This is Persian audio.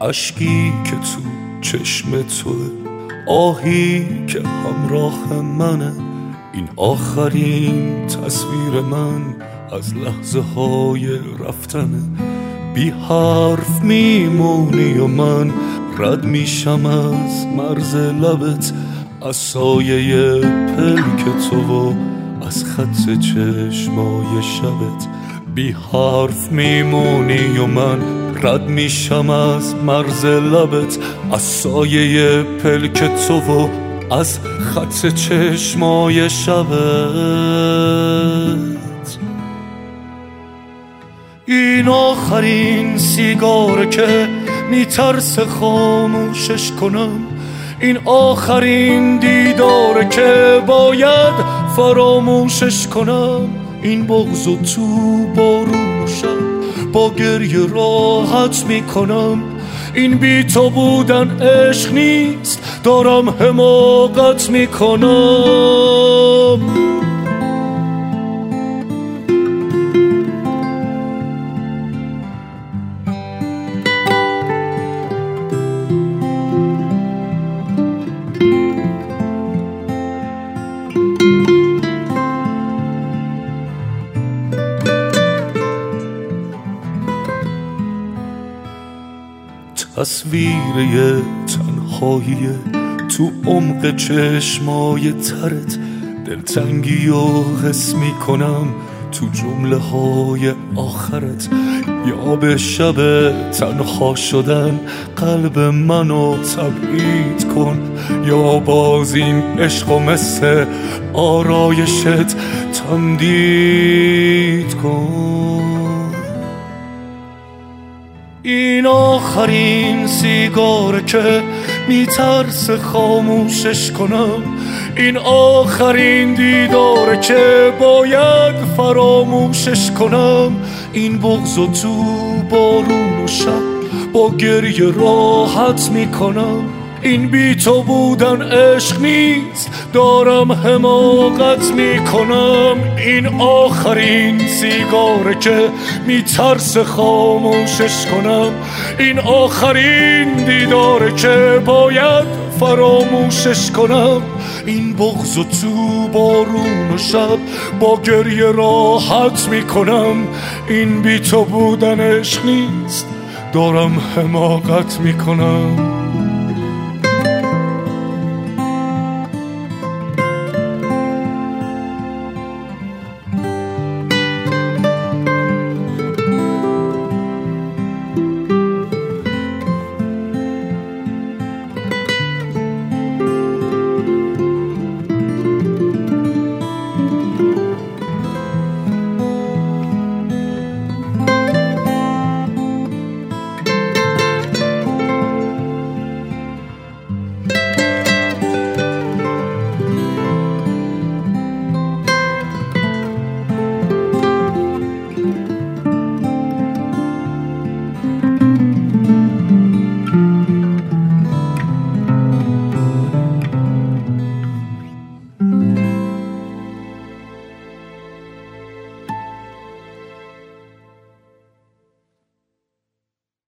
اشکی که تو چشم توه، آهی که همراه منه. این آخرین تصویر من از لحظه های رفتنه. بی حرف میمونی و من رد میشم از مرز لبت، از سایه پلک تو و از خط چشمای شبت. بی حرف میمونی و من رد میشم از مرز لبت، از سایه پلک تو و از خط چشمای شبت. این آخرین سیگاره که میترسه خاموشش کنم، این آخرین دیداره که باید فراموشش کنم. این بغضو تو بارون و شب با گریه راحت میکنم. این بی تو بودن عشق نیست، دارم حماقت میکنم. تصویر یه تنهاییه تو عمق چشمای ترت، دلتنگی و حس میکنم تو جمله های آخرت. یا به شب تنها شدن قلب منو تبعید کن، یا باز این عشق و مثل آرایشت تمدید کن. این آخرین سیگاره که میترسه خاموشش کنم، این آخرین دیداره که باید فراموشش کنم. این بغضو تو بارون و شب با گریه راحت میکنم. این بی تو بودن عشق نیست، دارم حماقت میکنم. این آخرین سیگاره که میترسه خاموشش کنم، این آخرین دیداره که باید فراموشش کنم. این بغضو تو بارون و شب با گریه راحت میکنم. این بی تو بودن عشق نیست، دارم حماقت میکنم.